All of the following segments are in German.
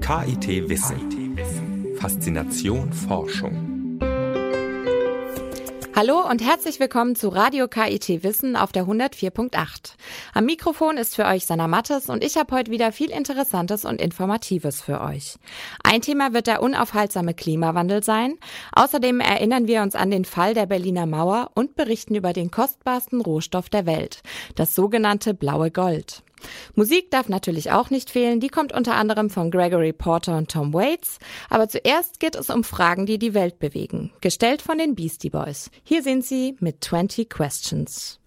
KIT Wissen. Faszination Forschung. Hallo und herzlich willkommen zu Radio KIT Wissen auf der 104.8. Am Mikrofon ist für euch Sanna Mattes und ich habe heute wieder viel Interessantes und Informatives für euch. Ein Thema wird der unaufhaltsame Klimawandel sein. Außerdem erinnern wir uns an den Fall der Berliner Mauer und berichten über den kostbarsten Rohstoff der Welt, das sogenannte blaue Gold. Musik darf natürlich auch nicht fehlen, die kommt unter anderem von Gregory Porter und Tom Waits. Aber zuerst geht es um Fragen, die die Welt bewegen, gestellt von den Beastie Boys. Hier sind sie mit 20 Questions.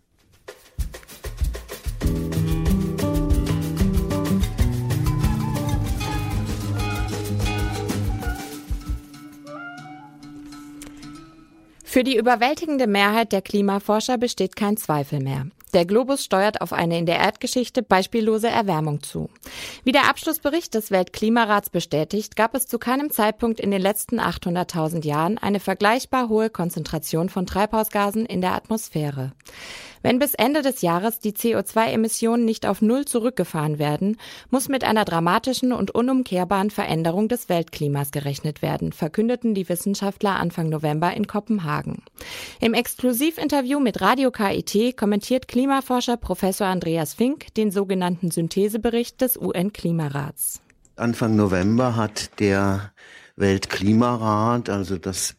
Für die überwältigende Mehrheit der Klimaforscher besteht kein Zweifel mehr. Der Globus steuert auf eine in der Erdgeschichte beispiellose Erwärmung zu. Wie der Abschlussbericht des Weltklimarats bestätigt, gab es zu keinem Zeitpunkt in den letzten 800.000 Jahren eine vergleichbar hohe Konzentration von Treibhausgasen in der Atmosphäre. Wenn bis Ende des Jahres die CO2-Emissionen nicht auf Null zurückgefahren werden, muss mit einer dramatischen und unumkehrbaren Veränderung des Weltklimas gerechnet werden, verkündeten die Wissenschaftler Anfang November in Kopenhagen. Im Exklusivinterview mit Radio KIT kommentiert Klimaforscher Professor Andreas Fink den sogenannten Synthesebericht des UN-Klimarats. Anfang November hat der Weltklimarat, also das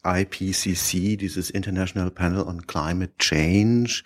IPCC, dieses International Panel on Climate Change,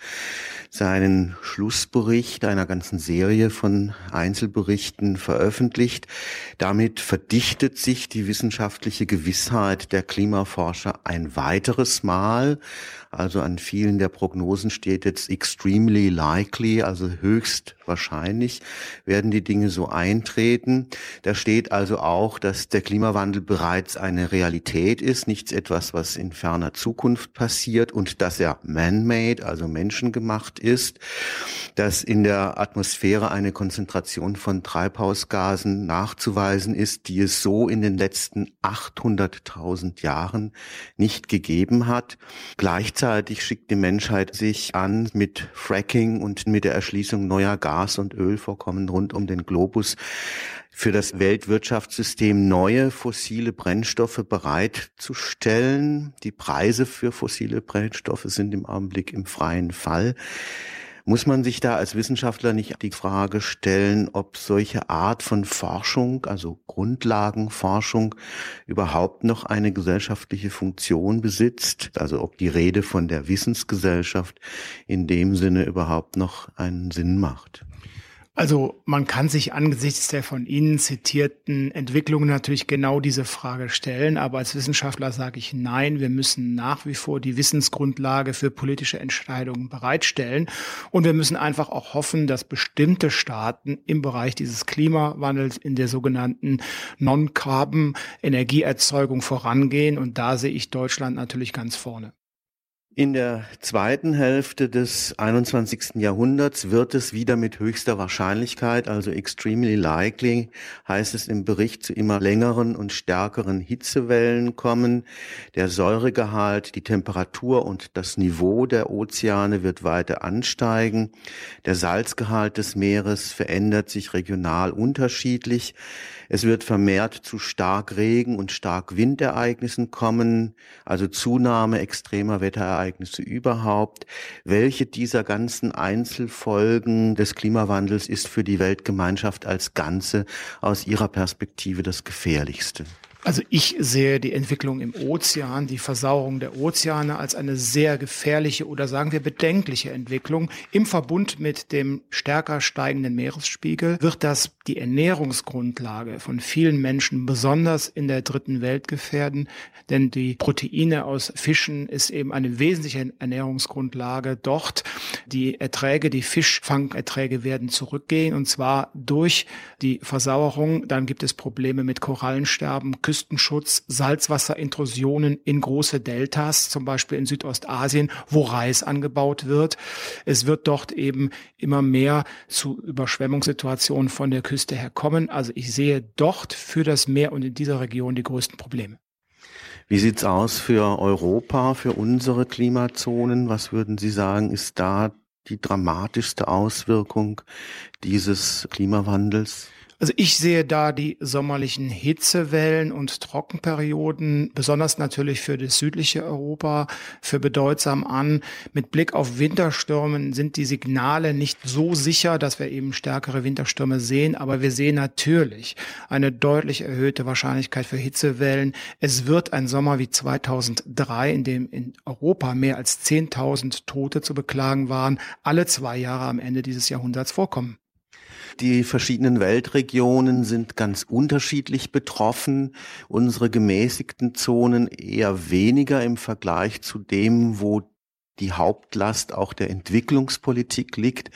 seinen Schlussbericht einer ganzen Serie von Einzelberichten veröffentlicht. Damit verdichtet sich die wissenschaftliche Gewissheit der Klimaforscher ein weiteres Mal. Also an vielen der Prognosen steht jetzt extremely likely, also höchst wahrscheinlich werden die Dinge so eintreten. Da steht also auch, dass der Klimawandel bereits eine Realität ist, nichts etwas, was in ferner Zukunft passiert und dass er man-made, also menschengemacht ist, dass in der Atmosphäre eine Konzentration von Treibhausgasen nachzuweisen ist, die es so in den letzten 800.000 Jahren nicht gegeben hat. Gleichzeitig schickt die Menschheit sich an, mit Fracking und mit der Erschließung neuer Gas- und Ölvorkommen rund um den Globus für das Weltwirtschaftssystem neue fossile Brennstoffe bereitzustellen. Die Preise für fossile Brennstoffe sind im Augenblick im freien Fall. Muss man sich da als Wissenschaftler nicht die Frage stellen, ob solche Art von Forschung, also Grundlagenforschung, überhaupt noch eine gesellschaftliche Funktion besitzt? Also ob die Rede von der Wissensgesellschaft in dem Sinne überhaupt noch einen Sinn macht? Also man kann sich angesichts der von Ihnen zitierten Entwicklungen natürlich genau diese Frage stellen. Aber als Wissenschaftler sage ich nein, wir müssen nach wie vor die Wissensgrundlage für politische Entscheidungen bereitstellen. Und wir müssen einfach auch hoffen, dass bestimmte Staaten im Bereich dieses Klimawandels in der sogenannten Non-Carbon-Energieerzeugung vorangehen. Und da sehe ich Deutschland natürlich ganz vorne. In der zweiten Hälfte des 21. Jahrhunderts wird es wieder mit höchster Wahrscheinlichkeit, also extremely likely, heißt es im Bericht, zu immer längeren und stärkeren Hitzewellen kommen. Der Säuregehalt, die Temperatur und das Niveau der Ozeane wird weiter ansteigen. Der Salzgehalt des Meeres verändert sich regional unterschiedlich. Es wird vermehrt zu Starkregen- und Starkwindereignissen kommen, also Zunahme extremer Wetterereignisse überhaupt. Welche dieser ganzen Einzelfolgen des Klimawandels ist für die Weltgemeinschaft als Ganze aus Ihrer Perspektive das Gefährlichste? Also ich sehe die Entwicklung im Ozean, die Versauerung der Ozeane als eine sehr gefährliche oder sagen wir bedenkliche Entwicklung. Im Verbund mit dem stärker steigenden Meeresspiegel wird das die Ernährungsgrundlage von vielen Menschen, besonders in der dritten Welt, gefährden. Denn die Proteine aus Fischen ist eben eine wesentliche Ernährungsgrundlage dort. Die Erträge, die Fischfangerträge werden zurückgehen und zwar durch die Versauerung. Dann gibt es Probleme mit Korallensterben, Küstenschutz, Salzwasserintrusionen in große Deltas, zum Beispiel in Südostasien, wo Reis angebaut wird. Es wird dort eben immer mehr zu Überschwemmungssituationen von der Küste her kommen. Also ich sehe dort für das Meer und in dieser Region die größten Probleme. Wie sieht's aus für Europa, für unsere Klimazonen? Was würden Sie sagen, ist da die dramatischste Auswirkung dieses Klimawandels? Also ich sehe da die sommerlichen Hitzewellen und Trockenperioden, besonders natürlich für das südliche Europa, für bedeutsam an. Mit Blick auf Winterstürmen sind die Signale nicht so sicher, dass wir eben stärkere Winterstürme sehen, aber wir sehen natürlich eine deutlich erhöhte Wahrscheinlichkeit für Hitzewellen. Es wird ein Sommer wie 2003, in dem in Europa mehr als 10.000 Tote zu beklagen waren, alle 2 Jahre am Ende dieses Jahrhunderts vorkommen. Die verschiedenen Weltregionen sind ganz unterschiedlich betroffen. Unsere gemäßigten Zonen eher weniger im Vergleich zu dem, wo die Hauptlast auch der Entwicklungspolitik liegt.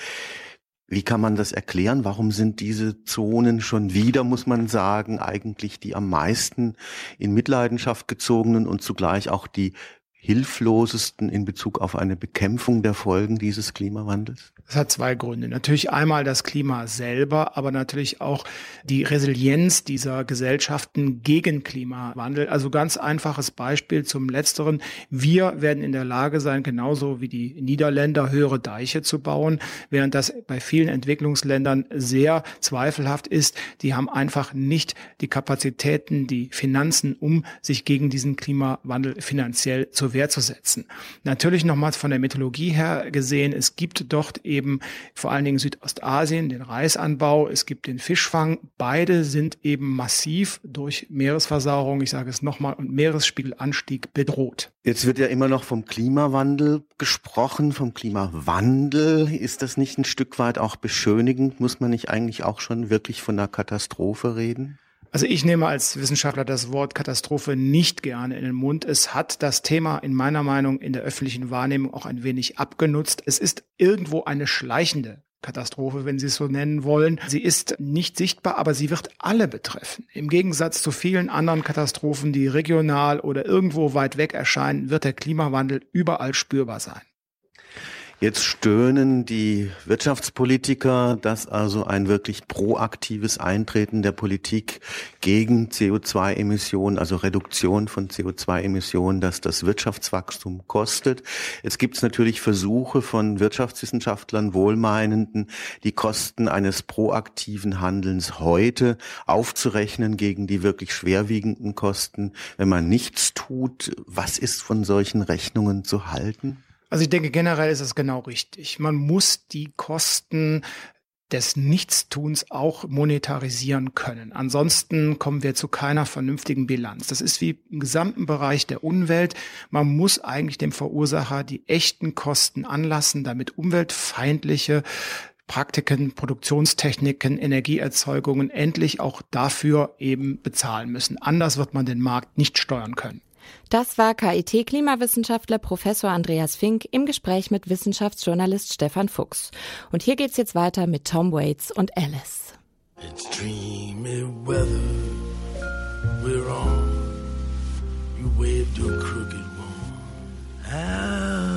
Wie kann man das erklären? Warum sind diese Zonen schon wieder, muss man sagen, eigentlich die am meisten in Mitleidenschaft gezogenen und zugleich auch die hilflosesten in Bezug auf eine Bekämpfung der Folgen dieses Klimawandels? Das hat 2 Gründe. Natürlich einmal das Klima selber, aber natürlich auch die Resilienz dieser Gesellschaften gegen Klimawandel. Also ganz einfaches Beispiel zum Letzteren. Wir werden in der Lage sein, genauso wie die Niederländer, höhere Deiche zu bauen, während das bei vielen Entwicklungsländern sehr zweifelhaft ist. Die haben einfach nicht die Kapazitäten, die Finanzen, um sich gegen diesen Klimawandel finanziell zur Wehr zu setzen. Natürlich nochmals von der Methodologie her gesehen, es gibt dort eben vor allen Dingen Südostasien den Reisanbau, es gibt den Fischfang. Beide sind eben massiv durch Meeresversauerung, ich sage es nochmal, und Meeresspiegelanstieg bedroht. Jetzt wird ja immer noch vom Klimawandel gesprochen, vom Klimawandel. Ist das nicht ein Stück weit auch beschönigend? Muss man nicht eigentlich auch schon wirklich von einer Katastrophe reden? Also ich nehme als Wissenschaftler das Wort Katastrophe nicht gerne in den Mund. Es hat das Thema in meiner Meinung in der öffentlichen Wahrnehmung auch ein wenig abgenutzt. Es ist irgendwo eine schleichende Katastrophe, wenn Sie es so nennen wollen. Sie ist nicht sichtbar, aber sie wird alle betreffen. Im Gegensatz zu vielen anderen Katastrophen, die regional oder irgendwo weit weg erscheinen, wird der Klimawandel überall spürbar sein. Jetzt stöhnen die Wirtschaftspolitiker, dass also ein wirklich proaktives Eintreten der Politik gegen CO2-Emissionen, also Reduktion von CO2-Emissionen, dass das Wirtschaftswachstum kostet. Jetzt gibt es natürlich Versuche von Wirtschaftswissenschaftlern, Wohlmeinenden, die Kosten eines proaktiven Handelns heute aufzurechnen gegen die wirklich schwerwiegenden Kosten, wenn man nichts tut. Was ist von solchen Rechnungen zu halten? Also ich denke, generell ist es genau richtig. Man muss die Kosten des Nichtstuns auch monetarisieren können. Ansonsten kommen wir zu keiner vernünftigen Bilanz. Das ist wie im gesamten Bereich der Umwelt. Man muss eigentlich dem Verursacher die echten Kosten anlassen, damit umweltfeindliche Praktiken, Produktionstechniken, Energieerzeugungen endlich auch dafür eben bezahlen müssen. Anders wird man den Markt nicht steuern können. Das war KIT-Klimawissenschaftler Professor Andreas Fink im Gespräch mit Wissenschaftsjournalist Stefan Fuchs. Und hier geht's jetzt weiter mit Tom Waits und Alice. It's dreamy weather we're on. You waved your crooked one.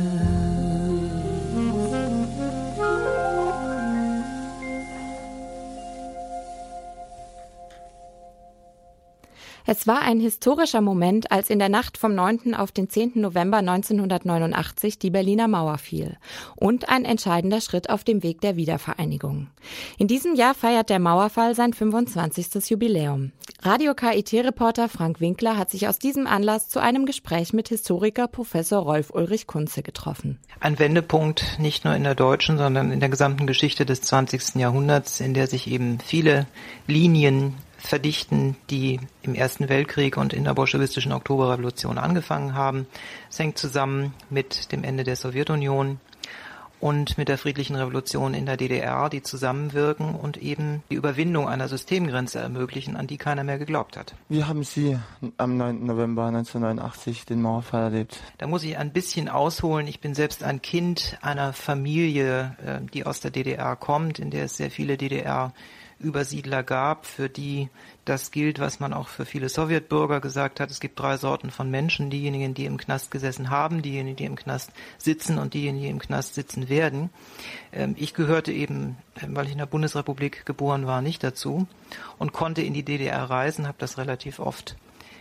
Es war ein historischer Moment, als in der Nacht vom 9. auf den 10. November 1989 die Berliner Mauer fiel und ein entscheidender Schritt auf dem Weg der Wiedervereinigung. In diesem Jahr feiert der Mauerfall sein 25. Jubiläum. Radio-KIT-Reporter Frank Winkler hat sich aus diesem Anlass zu einem Gespräch mit Historiker Professor Rolf-Ulrich Kunze getroffen. Ein Wendepunkt nicht nur in der deutschen, sondern in der gesamten Geschichte des 20. Jahrhunderts, in der sich eben viele Linien verdichten, die im Ersten Weltkrieg und in der bolschewistischen Oktoberrevolution angefangen haben. Es hängt zusammen mit dem Ende der Sowjetunion und mit der friedlichen Revolution in der DDR, die zusammenwirken und eben die Überwindung einer Systemgrenze ermöglichen, an die keiner mehr geglaubt hat. Wie haben Sie am 9. November 1989 den Mauerfall erlebt? Da muss ich ein bisschen ausholen. Ich bin selbst ein Kind einer Familie, die aus der DDR kommt, in der es sehr viele DDR-Übersiedler gab, für die das gilt, was man auch für viele Sowjetbürger gesagt hat. Es gibt 3 Sorten von Menschen: diejenigen, die im Knast gesessen haben, diejenigen, die im Knast sitzen und diejenigen, die im Knast sitzen werden. Ich gehörte eben, weil ich in der Bundesrepublik geboren war, nicht dazu und konnte in die DDR reisen, habe das relativ oft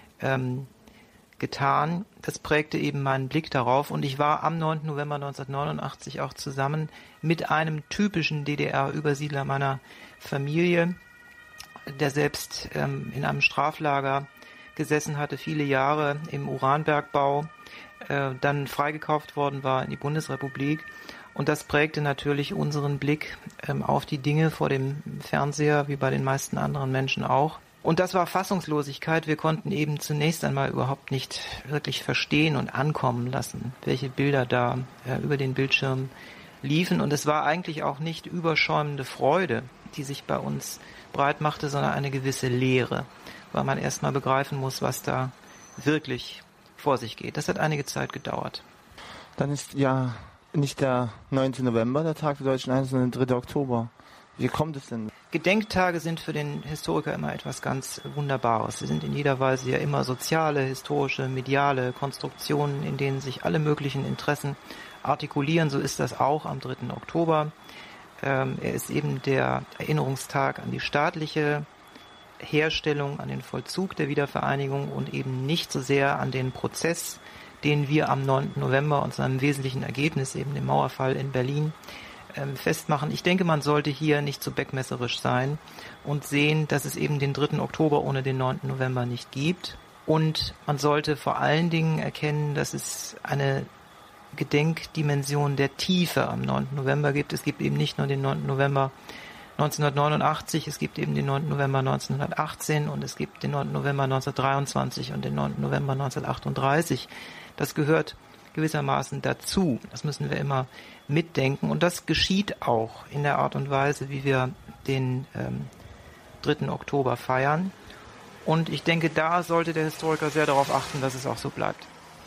getan. Das prägte eben meinen Blick darauf und ich war am 9. November 1989 auch zusammen mit einem typischen DDR-Übersiedler meiner Familie der selbst in einem Straflager gesessen hatte, viele Jahre im Uranbergbau, dann freigekauft worden war in die Bundesrepublik. Und das prägte natürlich unseren Blick auf die Dinge vor dem Fernseher, wie bei den meisten anderen Menschen auch. Und das war Fassungslosigkeit. Wir konnten eben zunächst einmal überhaupt nicht wirklich verstehen und ankommen lassen, welche Bilder da über den Bildschirm liefen. Und es war eigentlich auch nicht überschäumende Freude, die sich bei uns breit machte, sondern eine gewisse Leere, weil man erst mal begreifen muss, was da wirklich vor sich geht. Das hat einige Zeit gedauert. Dann ist ja nicht der 9. November der Tag der deutschen Einheit, sondern der 3. Oktober. Wie kommt es denn? Gedenktage sind für den Historiker immer etwas ganz Wunderbares. Sie sind in jeder Weise ja immer soziale, historische, mediale Konstruktionen, in denen sich alle möglichen Interessen artikulieren. So ist das auch am 3. Oktober. Er ist eben der Erinnerungstag an die staatliche Herstellung, an den Vollzug der Wiedervereinigung und eben nicht so sehr an den Prozess, den wir am 9. November und seinem wesentlichen Ergebnis, eben dem Mauerfall in Berlin, festmachen. Ich denke, man sollte hier nicht so beckmesserisch sein und sehen, dass es eben den 3. Oktober ohne den 9. November nicht gibt. Und man sollte vor allen Dingen erkennen, dass es eine Gedenkdimension der Tiefe am 9. November gibt. Es gibt eben nicht nur den 9. November 1989, es gibt eben den 9. November 1918 und es gibt den 9. November 1923 und den 9. November 1938. Das gehört gewissermaßen dazu. Das müssen wir immer mitdenken und das geschieht auch in der Art und Weise, wie wir den 3. Oktober feiern. Und ich denke, da sollte der Historiker sehr darauf achten, dass es auch so bleibt.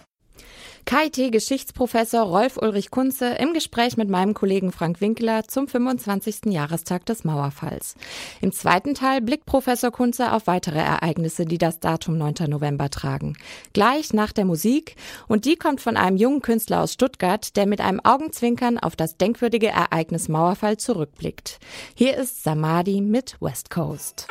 KIT-Geschichtsprofessor Rolf-Ulrich Kunze im Gespräch mit meinem Kollegen Frank Winkler zum 25. Jahrestag des Mauerfalls. Im zweiten Teil blickt Professor Kunze auf weitere Ereignisse, die das Datum 9. November tragen. Gleich nach der Musik und die kommt von einem jungen Künstler aus Stuttgart, der mit einem Augenzwinkern auf das denkwürdige Ereignis Mauerfall zurückblickt. Hier ist Samadhi mit West Coast.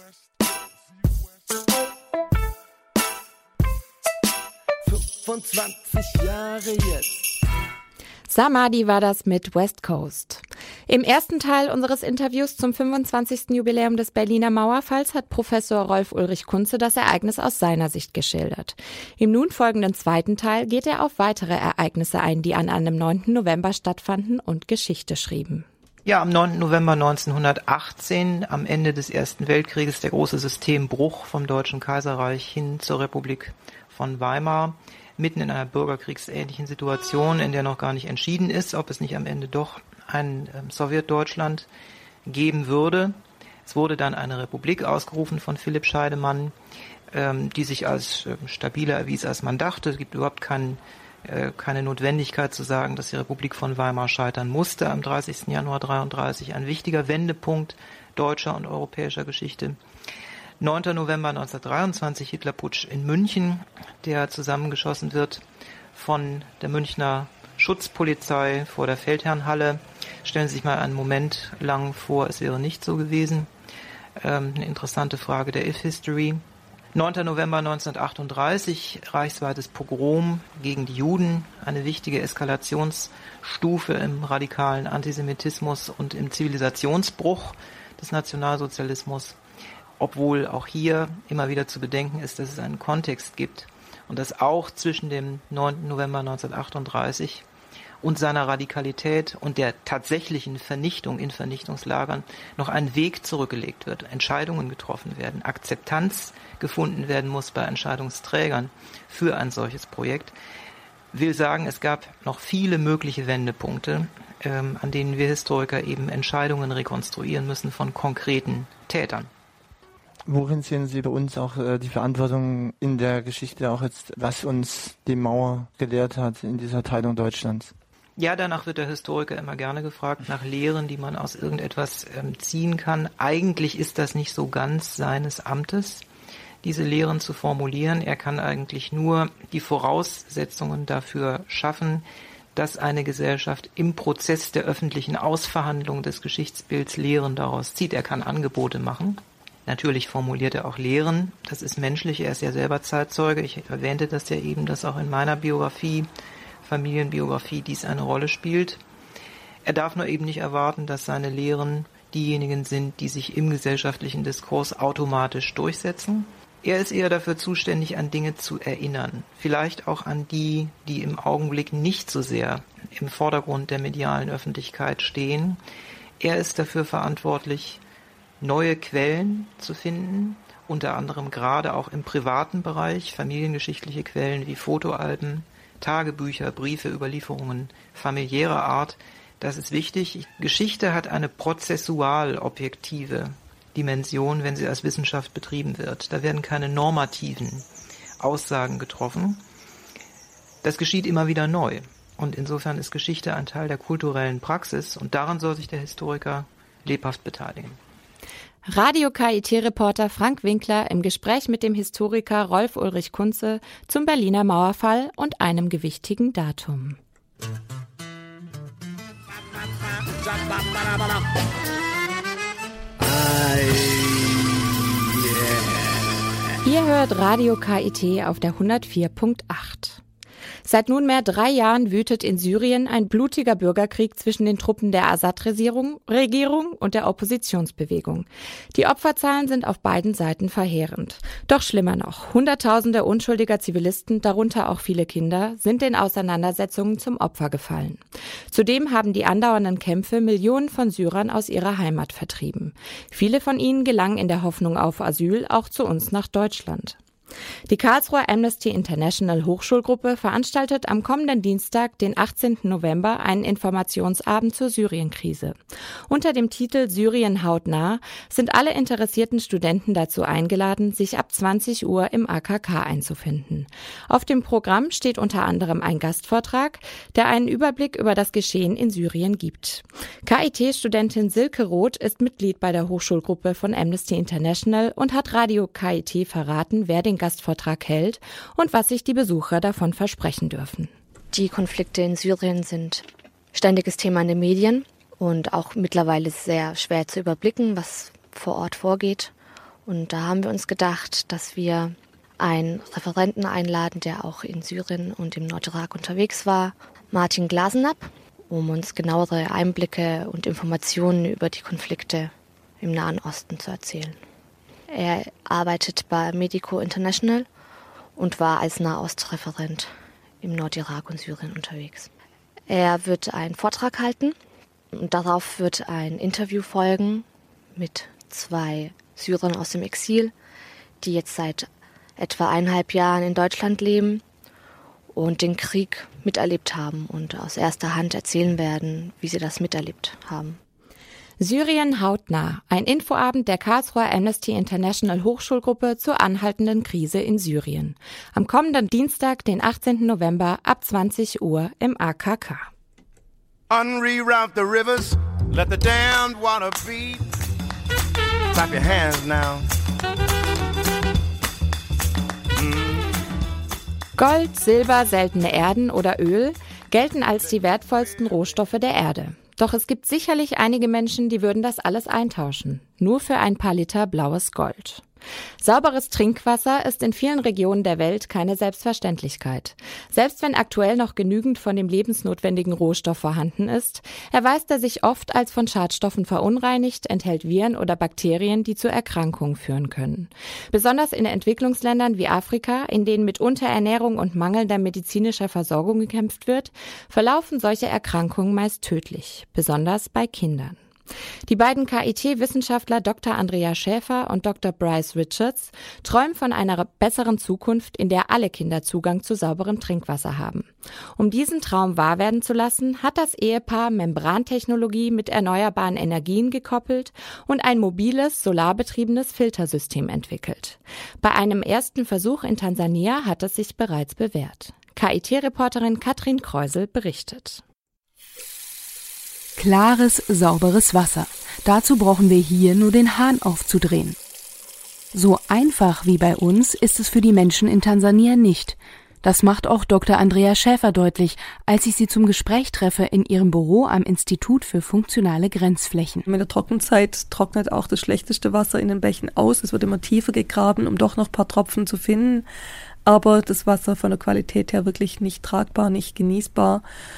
25 Jahre jetzt. Samadhi war das mit West Coast. Im ersten Teil unseres Interviews zum 25. Jubiläum des Berliner Mauerfalls hat Professor Rolf-Ulrich Kunze das Ereignis aus seiner Sicht geschildert. Im nun folgenden zweiten Teil geht er auf weitere Ereignisse ein, die an einem 9. November stattfanden und Geschichte schrieben. Ja, am 9. November 1918, am Ende des Ersten Weltkrieges, der große Systembruch vom Deutschen Kaiserreich hin zur Republik von Weimar, mitten in einer bürgerkriegsähnlichen Situation, in der noch gar nicht entschieden ist, ob es nicht am Ende doch ein Sowjetdeutschland geben würde. Es wurde dann eine Republik ausgerufen von Philipp Scheidemann, die sich als stabiler erwies, als man dachte. Es gibt überhaupt keine Notwendigkeit zu sagen, dass die Republik von Weimar scheitern musste am 30. Januar 1933. Ein wichtiger Wendepunkt deutscher und europäischer Geschichte. 9. November 1923, Hitlerputsch in München, der zusammengeschossen wird von der Münchner Schutzpolizei vor der Feldherrnhalle. Stellen Sie sich mal einen Moment lang vor, es wäre nicht so gewesen. Eine interessante Frage der If-History. 9. November 1938, reichsweites Pogrom gegen die Juden, eine wichtige Eskalationsstufe im radikalen Antisemitismus und im Zivilisationsbruch des Nationalsozialismus. Obwohl auch hier immer wieder zu bedenken ist, dass es einen Kontext gibt und dass auch zwischen dem 9. November 1938 und seiner Radikalität und der tatsächlichen Vernichtung in Vernichtungslagern noch ein Weg zurückgelegt wird, Entscheidungen getroffen werden, Akzeptanz gefunden werden muss bei Entscheidungsträgern für ein solches Projekt. Will sagen, es gab noch viele mögliche Wendepunkte, an denen wir Historiker eben Entscheidungen rekonstruieren müssen von konkreten Tätern. Worin sehen Sie bei uns auch die Verantwortung in der Geschichte, auch jetzt, was uns die Mauer gelehrt hat in dieser Teilung Deutschlands? Ja, danach wird der Historiker immer gerne gefragt, nach Lehren, die man aus irgendetwas ziehen kann. Eigentlich ist das nicht so ganz seines Amtes, diese Lehren zu formulieren. Er kann eigentlich nur die Voraussetzungen dafür schaffen, dass eine Gesellschaft im Prozess der öffentlichen Ausverhandlung des Geschichtsbilds Lehren daraus zieht. Er kann Angebote machen. Natürlich formuliert er auch Lehren. Das ist menschlich. Er ist ja selber Zeitzeuge. Ich erwähnte das ja eben, dass auch in meiner Biografie, Familienbiografie, dies eine Rolle spielt. Er darf nur eben nicht erwarten, dass seine Lehren diejenigen sind, die sich im gesellschaftlichen Diskurs automatisch durchsetzen. Er ist eher dafür zuständig, an Dinge zu erinnern. Vielleicht auch an die, die im Augenblick nicht so sehr im Vordergrund der medialen Öffentlichkeit stehen. Er ist dafür verantwortlich, neue Quellen zu finden, unter anderem gerade auch im privaten Bereich, familiengeschichtliche Quellen wie Fotoalben, Tagebücher, Briefe, Überlieferungen familiärer Art. Das ist wichtig. Geschichte hat eine prozessual-objektive Dimension, wenn sie als Wissenschaft betrieben wird. Da werden keine normativen Aussagen getroffen. Das geschieht immer wieder neu. Und insofern ist Geschichte ein Teil der kulturellen Praxis und daran soll sich der Historiker lebhaft beteiligen. Radio-KIT-Reporter Frank Winkler im Gespräch mit dem Historiker Rolf-Ulrich Kunze zum Berliner Mauerfall und einem gewichtigen Datum. Ihr hört Radio KIT auf der 104.8. Seit nunmehr 3 Jahren wütet in Syrien ein blutiger Bürgerkrieg zwischen den Truppen der Assad-Regierung und der Oppositionsbewegung. Die Opferzahlen sind auf beiden Seiten verheerend. Doch schlimmer noch, Hunderttausende unschuldiger Zivilisten, darunter auch viele Kinder, sind den Auseinandersetzungen zum Opfer gefallen. Zudem haben die andauernden Kämpfe Millionen von Syrern aus ihrer Heimat vertrieben. Viele von ihnen gelangen in der Hoffnung auf Asyl auch zu uns nach Deutschland. Die Karlsruher Amnesty International Hochschulgruppe veranstaltet am kommenden Dienstag, den 18. November, einen Informationsabend zur Syrienkrise. Unter dem Titel Syrien hautnah sind alle interessierten Studenten dazu eingeladen, sich ab 20 Uhr im AKK einzufinden. Auf dem Programm steht unter anderem ein Gastvortrag, der einen Überblick über das Geschehen in Syrien gibt. KIT-Studentin Silke Roth ist Mitglied bei der Hochschulgruppe von Amnesty International und hat Radio KIT verraten, wer den Gastvortrag hält und was sich die Besucher davon versprechen dürfen. Die Konflikte in Syrien sind ständiges Thema in den Medien und auch mittlerweile sehr schwer zu überblicken, was vor Ort vorgeht. Und da haben wir uns gedacht, dass wir einen Referenten einladen, der auch in Syrien und im Nordirak unterwegs war, Martin Glasenapp, um uns genauere Einblicke und Informationen über die Konflikte im Nahen Osten zu erzählen. Er arbeitet bei Medico International und war als Nahostreferent im Nordirak und Syrien unterwegs. Er wird einen Vortrag halten und darauf wird ein Interview folgen mit 2 Syrern aus dem Exil, die jetzt seit etwa 1,5 Jahren in Deutschland leben und den Krieg miterlebt haben und aus erster Hand erzählen werden, wie sie das miterlebt haben. Syrien hautnah, ein Infoabend der Karlsruher Amnesty International Hochschulgruppe zur anhaltenden Krise in Syrien. Am kommenden Dienstag, den 18. November ab 20 Uhr im AKK. Unreroute the rivers, let the damned water beat. Clap your hands now. Gold, Silber, seltene Erden oder Öl gelten als die wertvollsten Rohstoffe der Erde. Doch es gibt sicherlich einige Menschen, die würden das alles eintauschen. Nur für ein paar Liter blaues Gold. Sauberes Trinkwasser ist in vielen Regionen der Welt keine Selbstverständlichkeit. Selbst wenn aktuell noch genügend von dem lebensnotwendigen Rohstoff vorhanden ist, erweist er sich oft als von Schadstoffen verunreinigt, enthält Viren oder Bakterien, die zu Erkrankungen führen können. Besonders in Entwicklungsländern wie Afrika, in denen mit Unterernährung und mangelnder medizinischer Versorgung gekämpft wird, verlaufen solche Erkrankungen meist tödlich, besonders bei Kindern. Die beiden KIT-Wissenschaftler Dr. Andrea Schäfer und Dr. Bryce Richards träumen von einer besseren Zukunft, in der alle Kinder Zugang zu sauberem Trinkwasser haben. Um diesen Traum wahr werden zu lassen, hat das Ehepaar Membrantechnologie mit erneuerbaren Energien gekoppelt und ein mobiles, solarbetriebenes Filtersystem entwickelt. Bei einem ersten Versuch in Tansania hat es sich bereits bewährt. KIT-Reporterin Katrin Kreusel berichtet. Klares, sauberes Wasser. Dazu brauchen wir hier nur den Hahn aufzudrehen. So einfach wie bei uns ist es für die Menschen in Tansania nicht. Das macht auch Dr. Andrea Schäfer deutlich, als ich sie zum Gespräch treffe in ihrem Büro am Institut für funktionale Grenzflächen. In der Trockenzeit trocknet auch das schlechteste Wasser in den Bächen aus. Es wird immer tiefer gegraben, um doch noch ein paar Tropfen zu finden. Aber das Wasser von der Qualität her wirklich nicht tragbar, nicht genießbar.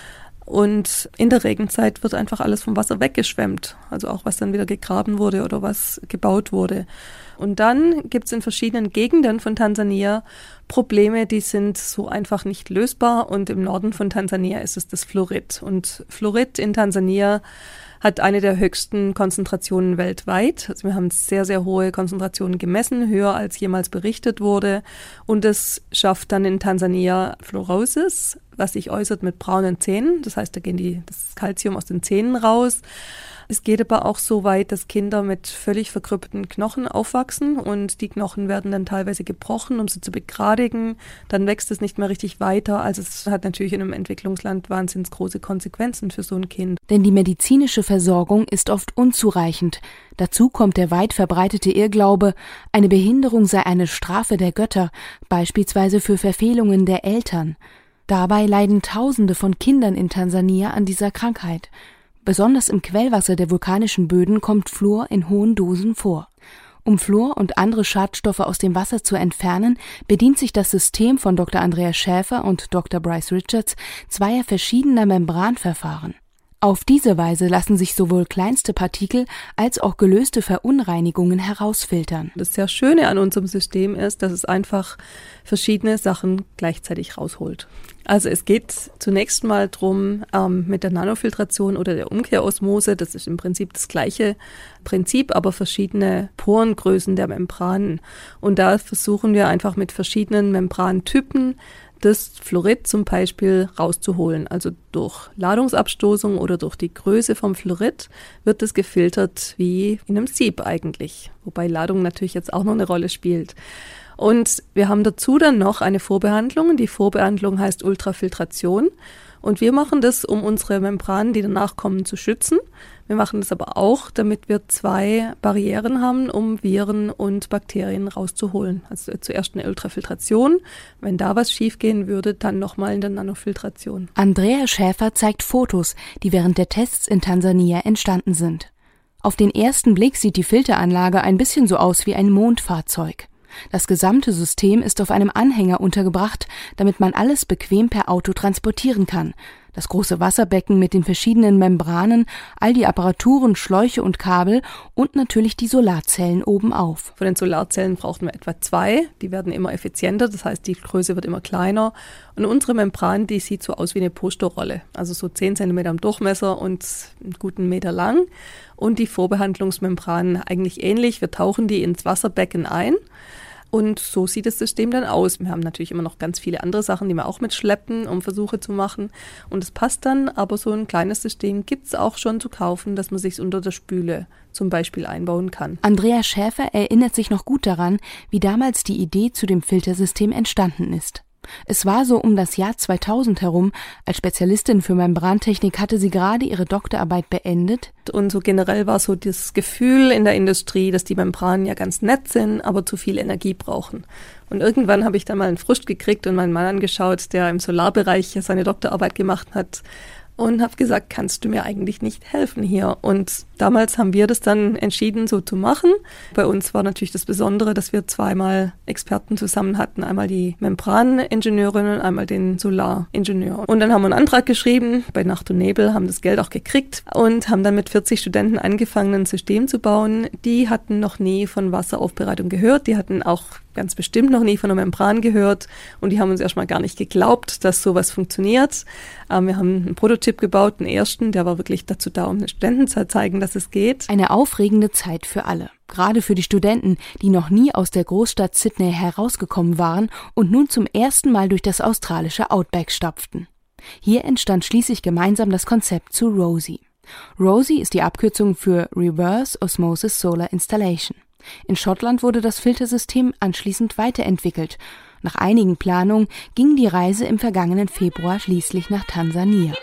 Und in der Regenzeit wird einfach alles vom Wasser weggeschwemmt. Also auch was dann wieder gegraben wurde oder was gebaut wurde. Und dann gibt es in verschiedenen Gegenden von Tansania Probleme, die sind so einfach nicht lösbar. Und im Norden von Tansania ist es das Fluorid. Und Fluorid in Tansania hat eine der höchsten Konzentrationen weltweit. Also wir haben sehr, sehr hohe Konzentrationen gemessen, höher als jemals berichtet wurde. Und es schafft dann in Tansania Fluorosis, was sich äußert mit braunen Zähnen. Das heißt, da geht das Calcium aus den Zähnen raus. Es geht aber auch so weit, dass Kinder mit völlig verkrüppelten Knochen aufwachsen und die Knochen werden dann teilweise gebrochen, um sie zu begradigen. Dann wächst es nicht mehr richtig weiter. Also es hat natürlich in einem Entwicklungsland wahnsinnig große Konsequenzen für so ein Kind. Denn die medizinische Versorgung ist oft unzureichend. Dazu kommt der weit verbreitete Irrglaube, eine Behinderung sei eine Strafe der Götter, beispielsweise für Verfehlungen der Eltern. Dabei leiden Tausende von Kindern in Tansania an dieser Krankheit. Besonders im Quellwasser der vulkanischen Böden kommt Fluor in hohen Dosen vor. Um Fluor und andere Schadstoffe aus dem Wasser zu entfernen, bedient sich das System von Dr. Andreas Schäfer und Dr. Bryce Richards zweier verschiedener Membranverfahren. Auf diese Weise lassen sich sowohl kleinste Partikel als auch gelöste Verunreinigungen herausfiltern. Das sehr Schöne an unserem System ist, dass es einfach verschiedene Sachen gleichzeitig rausholt. Also es geht zunächst mal drum mit der Nanofiltration oder der Umkehrosmose, das ist im Prinzip das gleiche Prinzip, aber verschiedene Porengrößen der Membranen. Und da versuchen wir einfach mit verschiedenen Membrantypen das Fluorid zum Beispiel rauszuholen. Also durch Ladungsabstoßung oder durch die Größe vom Fluorid wird es gefiltert wie in einem Sieb eigentlich. Wobei Ladung natürlich jetzt auch noch eine Rolle spielt. Und wir haben dazu dann noch eine Vorbehandlung. Die Vorbehandlung heißt Ultrafiltration. Und wir machen das, um unsere Membranen, die danach kommen, zu schützen. Wir machen das aber auch, damit wir 2 Barrieren haben, um Viren und Bakterien rauszuholen. Also zuerst eine Ultrafiltration. Wenn da was schiefgehen würde, dann nochmal in der Nanofiltration. Andreas Schäfer zeigt Fotos, die während der Tests in Tansania entstanden sind. Auf den ersten Blick sieht die Filteranlage ein bisschen so aus wie ein Mondfahrzeug. Das gesamte System ist auf einem Anhänger untergebracht, damit man alles bequem per Auto transportieren kann. Das große Wasserbecken mit den verschiedenen Membranen, all die Apparaturen, Schläuche und Kabel und natürlich die Solarzellen obenauf. Von den Solarzellen brauchen wir etwa 2. Die werden immer effizienter, das heißt, die Größe wird immer kleiner. Und unsere Membran, die sieht so aus wie eine Posterrolle, also so 10 cm im Durchmesser und einen guten Meter lang. Und die Vorbehandlungsmembran eigentlich ähnlich. Wir tauchen die ins Wasserbecken ein. Und so sieht das System dann aus. Wir haben natürlich immer noch ganz viele andere Sachen, die wir auch mitschleppen, um Versuche zu machen. Und es passt dann, aber so ein kleines System gibt es auch schon zu kaufen, dass man sich unter der Spüle zum Beispiel einbauen kann. Andreas Schäfer erinnert sich noch gut daran, wie damals die Idee zu dem Filtersystem entstanden ist. Es war so um das Jahr 2000 herum. Als Spezialistin für Membrantechnik hatte sie gerade ihre Doktorarbeit beendet. Und so generell war so das Gefühl in der Industrie, dass die Membranen ja ganz nett sind, aber zu viel Energie brauchen. Und irgendwann habe ich dann mal einen Frust gekriegt und meinen Mann angeschaut, der im Solarbereich seine Doktorarbeit gemacht hat. Und habe gesagt, kannst du mir eigentlich nicht helfen hier? Und damals haben wir das dann entschieden, so zu machen. Bei uns war natürlich das Besondere, dass wir 2-mal Experten zusammen hatten. Einmal die Membraningenieurin und einmal den Solaringenieur. Und dann haben wir einen Antrag geschrieben bei Nacht und Nebel, haben das Geld auch gekriegt und haben dann mit 40 Studenten angefangen, ein System zu bauen. Die hatten noch nie von Wasseraufbereitung gehört. Die hatten auch ganz bestimmt noch nie von einer Membran gehört und die haben uns erstmal gar nicht geglaubt, dass sowas funktioniert. Wir haben einen Prototyp gebaut, einen ersten, der war wirklich dazu da, um den Studenten zu zeigen, dass es geht. Eine aufregende Zeit für alle, gerade für die Studenten, die noch nie aus der Großstadt Sydney herausgekommen waren und nun zum ersten Mal durch das australische Outback stapften. Hier entstand schließlich gemeinsam das Konzept zu ROSI. ROSI ist die Abkürzung für Reverse Osmosis Solar Installation. In Schottland wurde das Filtersystem anschließend weiterentwickelt. Nach einigen Planungen ging die Reise im vergangenen Februar schließlich nach Tansania.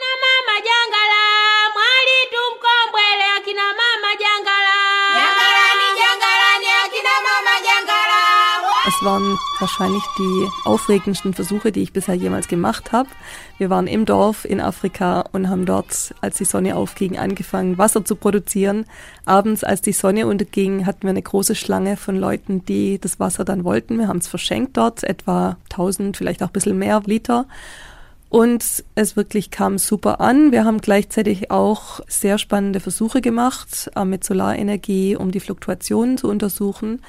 Es waren wahrscheinlich die aufregendsten Versuche, die ich bisher jemals gemacht habe. Wir waren im Dorf in Afrika und haben dort, als die Sonne aufging, angefangen, Wasser zu produzieren. Abends, als die Sonne unterging, hatten wir eine große Schlange von Leuten, die das Wasser dann wollten. Wir haben es verschenkt dort, etwa 1000, vielleicht auch ein bisschen mehr Liter. Und es wirklich kam super an. Wir haben gleichzeitig auch sehr spannende Versuche gemacht mit Solarenergie, um die Fluktuationen zu untersuchen.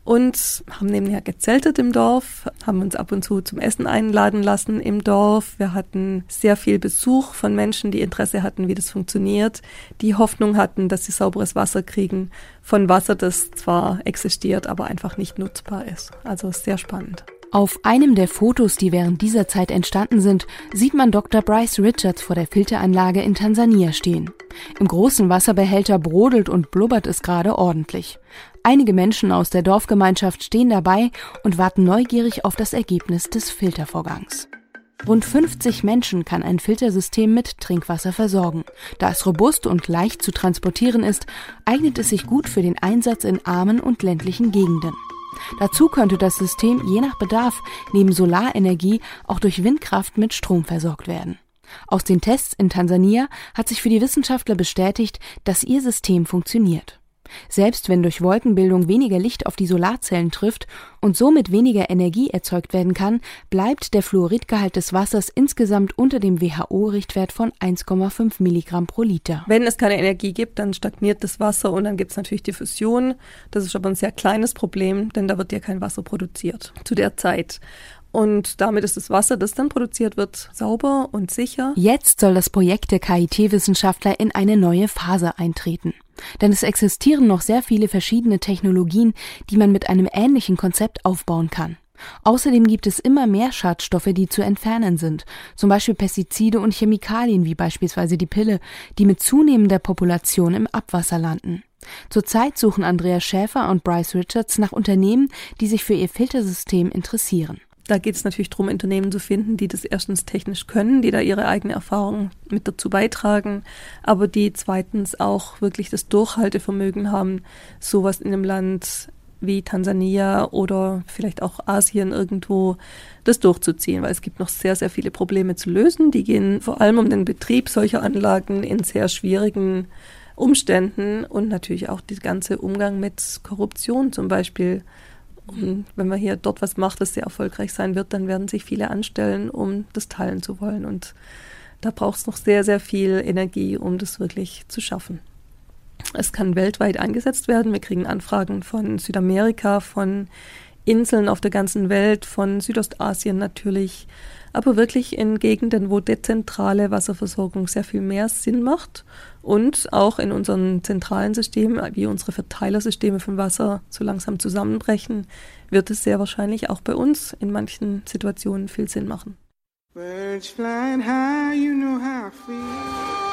Und haben nebenher gezeltet im Dorf, haben uns ab und zu zum Essen einladen lassen im Dorf. Wir hatten sehr viel Besuch von Menschen, die Interesse hatten, wie das funktioniert, die Hoffnung hatten, dass sie sauberes Wasser kriegen, von Wasser, das zwar existiert, aber einfach nicht nutzbar ist. Also sehr spannend. Auf einem der Fotos, die während dieser Zeit entstanden sind, sieht man Dr. Bryce Richards vor der Filteranlage in Tansania stehen. Im großen Wasserbehälter brodelt und blubbert es gerade ordentlich. Einige Menschen aus der Dorfgemeinschaft stehen dabei und warten neugierig auf das Ergebnis des Filtervorgangs. Rund 50 Menschen kann ein Filtersystem mit Trinkwasser versorgen. Da es robust und leicht zu transportieren ist, eignet es sich gut für den Einsatz in armen und ländlichen Gegenden. Dazu könnte das System je nach Bedarf neben Solarenergie auch durch Windkraft mit Strom versorgt werden. Aus den Tests in Tansania hat sich für die Wissenschaftler bestätigt, dass ihr System funktioniert. Selbst wenn durch Wolkenbildung weniger Licht auf die Solarzellen trifft und somit weniger Energie erzeugt werden kann, bleibt der Fluoridgehalt des Wassers insgesamt unter dem WHO-Richtwert von 1,5 Milligramm pro Liter. Wenn es keine Energie gibt, dann stagniert das Wasser und dann gibt es natürlich die Fusion. Das ist aber ein sehr kleines Problem, denn da wird ja kein Wasser produziert zu der Zeit. Und damit ist das Wasser, das dann produziert wird, sauber und sicher. Jetzt soll das Projekt der KIT-Wissenschaftler in eine neue Phase eintreten. Denn es existieren noch sehr viele verschiedene Technologien, die man mit einem ähnlichen Konzept aufbauen kann. Außerdem gibt es immer mehr Schadstoffe, die zu entfernen sind. Zum Beispiel Pestizide und Chemikalien, wie beispielsweise die Pille, die mit zunehmender Population im Abwasser landen. Zurzeit suchen Andreas Schäfer und Bryce Richards nach Unternehmen, die sich für ihr Filtersystem interessieren. Da geht es natürlich darum, Unternehmen zu finden, die das erstens technisch können, die da ihre eigene Erfahrung mit dazu beitragen, aber die zweitens auch wirklich das Durchhaltevermögen haben, sowas in einem Land wie Tansania oder vielleicht auch Asien irgendwo das durchzuziehen, weil es gibt noch sehr, sehr viele Probleme zu lösen. Die gehen vor allem um den Betrieb solcher Anlagen in sehr schwierigen Umständen und natürlich auch der ganze Umgang mit Korruption zum Beispiel. Und wenn man hier dort was macht, das sehr erfolgreich sein wird, dann werden sich viele anstellen, um das teilen zu wollen. Und da braucht es noch sehr, sehr viel Energie, um das wirklich zu schaffen. Es kann weltweit eingesetzt werden. Wir kriegen Anfragen von Südamerika, von Inseln auf der ganzen Welt, von Südostasien natürlich, aber wirklich in Gegenden, wo dezentrale Wasserversorgung sehr viel mehr Sinn macht und auch in unseren zentralen Systemen, wie unsere Verteilersysteme von Wasser so langsam zusammenbrechen, wird es sehr wahrscheinlich auch bei uns in manchen Situationen viel Sinn machen. Birds flying high, you know how I feel.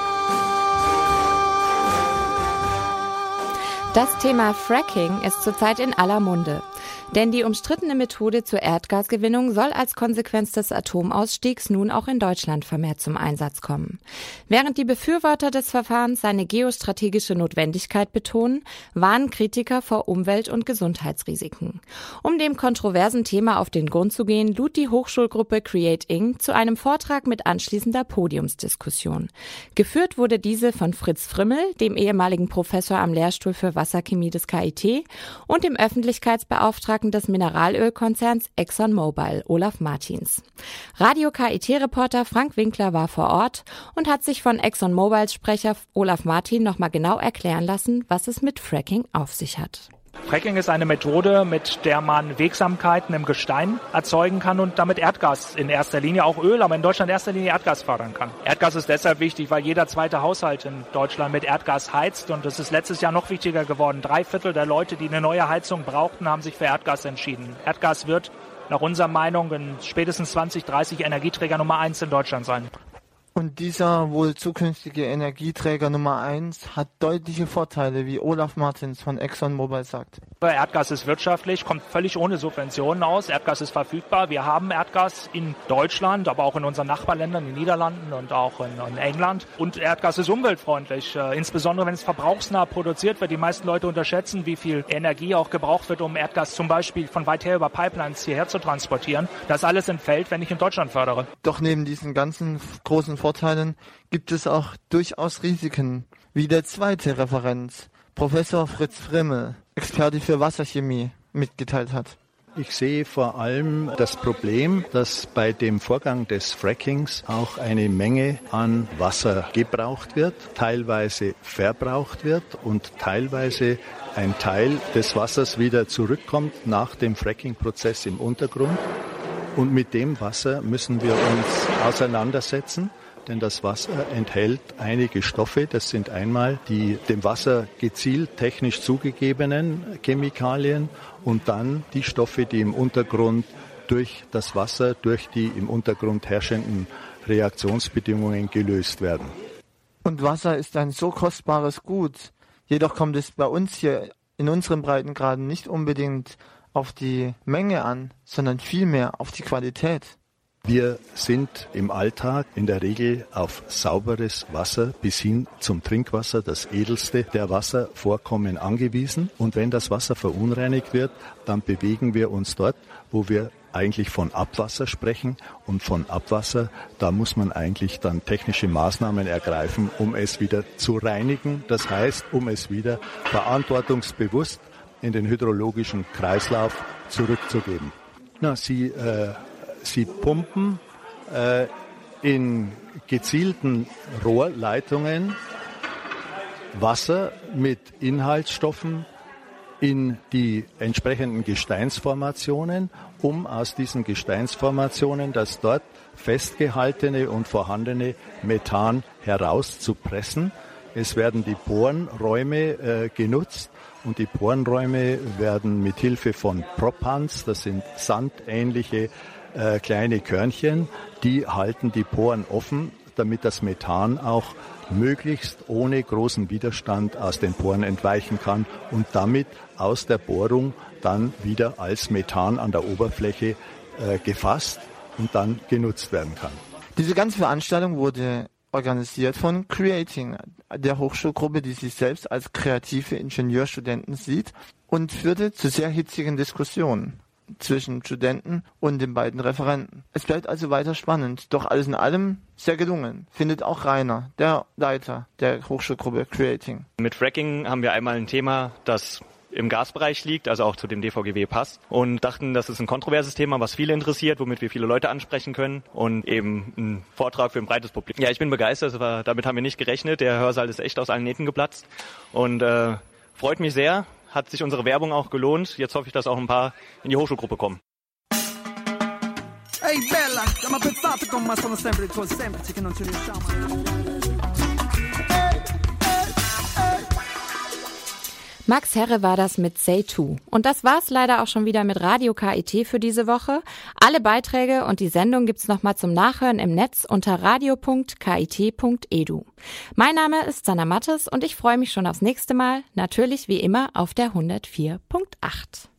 Das Thema Fracking ist zurzeit in aller Munde. Denn die umstrittene Methode zur Erdgasgewinnung soll als Konsequenz des Atomausstiegs nun auch in Deutschland vermehrt zum Einsatz kommen. Während die Befürworter des Verfahrens seine geostrategische Notwendigkeit betonen, warnen Kritiker vor Umwelt- und Gesundheitsrisiken. Um dem kontroversen Thema auf den Grund zu gehen, lud die Hochschulgruppe Create Inc. zu einem Vortrag mit anschließender Podiumsdiskussion. Geführt wurde diese von Fritz Frimmel, dem ehemaligen Professor am Lehrstuhl für Wasserchemie des KIT, und dem Öffentlichkeitsbeauftragten des Mineralölkonzerns ExxonMobil, Olaf Martins. Radio-KIT-Reporter Frank Winkler war vor Ort und hat sich von ExxonMobils Sprecher Olaf Martin nochmal genau erklären lassen, was es mit Fracking auf sich hat. Fracking ist eine Methode, mit der man Wirksamkeiten im Gestein erzeugen kann und damit Erdgas in erster Linie, auch Öl, aber in Deutschland in erster Linie Erdgas fördern kann. Erdgas ist deshalb wichtig, weil jeder zweite Haushalt in Deutschland mit Erdgas heizt und es ist letztes Jahr noch wichtiger geworden. 3/4 der Leute, die eine neue Heizung brauchten, haben sich für Erdgas entschieden. Erdgas wird nach unserer Meinung in spätestens 2030 Energieträger Nummer 1 in Deutschland sein. Und dieser wohl zukünftige Energieträger Nummer 1 hat deutliche Vorteile, wie Olaf Martins von ExxonMobil sagt. Erdgas ist wirtschaftlich, kommt völlig ohne Subventionen aus. Erdgas ist verfügbar. Wir haben Erdgas in Deutschland, aber auch in unseren Nachbarländern, in den Niederlanden und auch in England. Und Erdgas ist umweltfreundlich, insbesondere wenn es verbrauchsnah produziert wird. Die meisten Leute unterschätzen, wie viel Energie auch gebraucht wird, um Erdgas zum Beispiel von weit her über Pipelines hierher zu transportieren. Das alles entfällt, wenn ich in Deutschland fördere. Doch neben diesen ganzen großen Vorteilen gibt es auch durchaus Risiken, wie der zweite Referent, Professor Fritz Frimmel, Experte für Wasserchemie, mitgeteilt hat. Ich sehe vor allem das Problem, dass bei dem Vorgang des Frackings auch eine Menge an Wasser gebraucht wird, teilweise verbraucht wird und teilweise ein Teil des Wassers wieder zurückkommt nach dem Fracking-Prozess im Untergrund. Und mit dem Wasser müssen wir uns auseinandersetzen, denn das Wasser enthält einige Stoffe. Das sind einmal die dem Wasser gezielt technisch zugegebenen Chemikalien und dann die Stoffe, die im Untergrund durch das Wasser, durch die im Untergrund herrschenden Reaktionsbedingungen gelöst werden. Und Wasser ist ein so kostbares Gut. Jedoch kommt es bei uns hier in unseren Breitengraden nicht unbedingt auf die Menge an, sondern vielmehr auf die Qualität. Wir sind im Alltag in der Regel auf sauberes Wasser bis hin zum Trinkwasser, das edelste der Wasservorkommen, angewiesen. Und wenn das Wasser verunreinigt wird, dann bewegen wir uns dort, wo wir eigentlich von Abwasser sprechen. Und von Abwasser, da muss man eigentlich dann technische Maßnahmen ergreifen, um es wieder zu reinigen. Das heißt, um es wieder verantwortungsbewusst in den hydrologischen Kreislauf zurückzugeben. Sie pumpen in gezielten Rohrleitungen Wasser mit Inhaltsstoffen in die entsprechenden Gesteinsformationen, um aus diesen Gesteinsformationen das dort festgehaltene und vorhandene Methan herauszupressen. Es werden die Porenräume genutzt und die Porenräume werden mit Hilfe von Propans, das sind sandähnliche kleine Körnchen, die halten die Poren offen, damit das Methan auch möglichst ohne großen Widerstand aus den Poren entweichen kann und damit aus der Bohrung dann wieder als Methan an der Oberfläche gefasst und dann genutzt werden kann. Diese ganze Veranstaltung wurde organisiert von Creating, der Hochschulgruppe, die sich selbst als kreative Ingenieurstudenten sieht, und führte zu sehr hitzigen Diskussionen zwischen Studenten und den beiden Referenten. Es bleibt also weiter spannend, doch alles in allem sehr gelungen, findet auch Rainer, der Leiter der Hochschulgruppe Creating. Mit Fracking haben wir einmal ein Thema, das im Gasbereich liegt, also auch zu dem DVGW passt, und dachten, das ist ein kontroverses Thema, was viele interessiert, womit wir viele Leute ansprechen können und eben ein Vortrag für ein breites Publikum. Ja, ich bin begeistert, damit haben wir nicht gerechnet. Der Hörsaal ist echt aus allen Nähten geplatzt und freut mich sehr. Hat sich unsere Werbung auch gelohnt. Jetzt hoffe ich, dass auch ein paar in die Hochschulgruppe kommen. Ehi bella, siamo pensati con ma sono sempre così semplici che non ci riusciamo. Max Herre war das mit Say To. Und das war's leider auch schon wieder mit Radio KIT für diese Woche. Alle Beiträge und die Sendung gibt's nochmal zum Nachhören im Netz unter radio.kit.edu. Mein Name ist Sanna Mattes und ich freue mich schon aufs nächste Mal. Natürlich wie immer auf der 104.8.